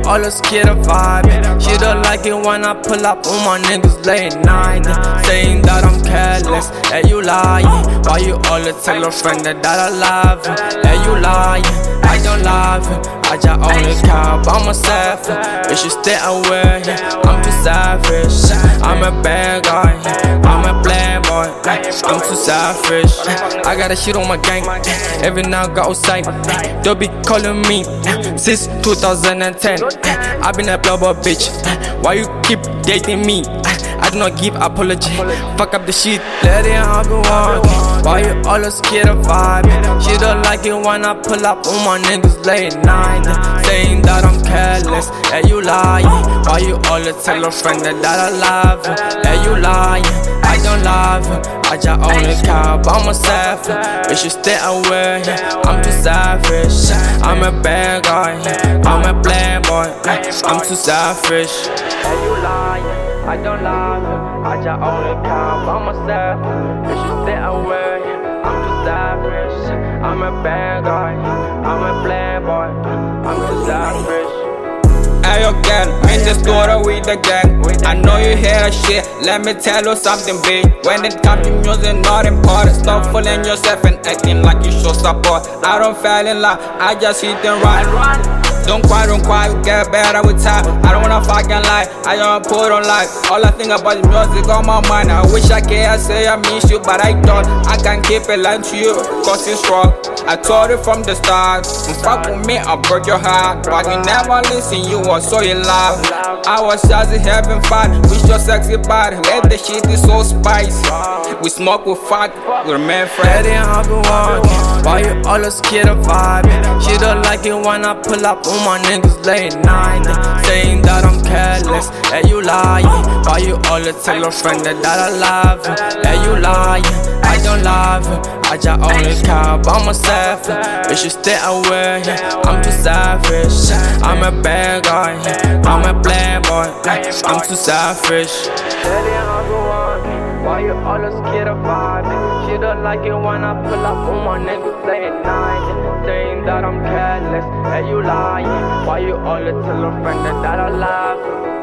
always scared of vibing? She don't like it when I pull up on my niggas late night, saying that I'm careless. Hey, you lying? Why you always tell a friend that I love you? Hey, you lying? I don't love you. I just only care about myself. You should stay away. I'm too savage. I'm a bad guy. I'm a playboy. I'm too selfish. I got a shit on my gang. Every now I go outside. Don't be calling me since 2010. I've been a playboy bitch. Why you keep dating me? I do not give apology. Fuck up the shit, let it happen walking. Why you always scared of vibing? She don't like it when I pull up on my niggas late night, saying that I'm careless. Hey, you lying? Why you always tell a friend that I love you? Hey, you lying? I don't love you. I just only care about myself. You should stay away. I'm too selfish. I'm a bad guy. I'm a playboy. I'm too selfish. Hey, you lying? I don't love you. I just only care about myself. You should stay away. I'm too selfish. I'm a bad guy. I'm a playboy. I'm too selfish. Hey, yo, girl, in the store with the gang. I know you hear that shit, let me tell you something big. When it comes to music, not important. Stop fooling yourself and acting like you show support. I don't fall in love, I just hit and run. Don't cry, get better with time. I don't wanna fucking lie, I don't put on life. All I think about is music on my mind. I wish I could say I miss you, but I don't. I can't keep it lying to you, cause it's wrong. I told you from the start, don't fuck with me, I'll break your heart. But you never listen, you were so in love. I was just having fun with your sexy body. Let the shit is so spicy. We smoke, we fuck, we remain friends. Let it happen walking. Why you always scared of vibing? She don't like it when I pull up on my niggas late night, saying that I'm careless. Hey, you lying? Why you always tell a friend that I love you? Hey, you lying? I don't love you. I just only care about myself. You should stay away. I'm too selfish. I'm a bad guy. I'm a playboy. I'm too selfish. Why you always scared of vibing? She don't like it when I pull up on my niggas late night, saying that I'm careless. Hey, you lying? Why you always tell a friend that I love you?